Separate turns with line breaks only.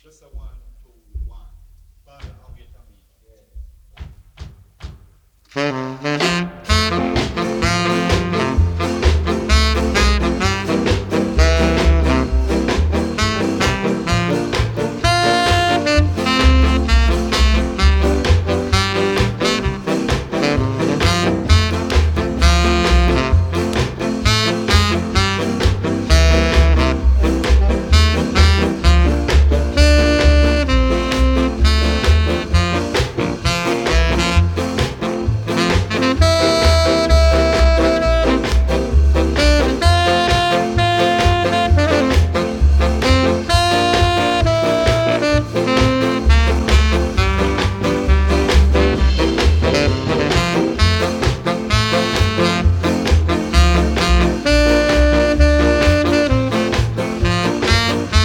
Just a 1, 2, 1. Father, I'll get on me.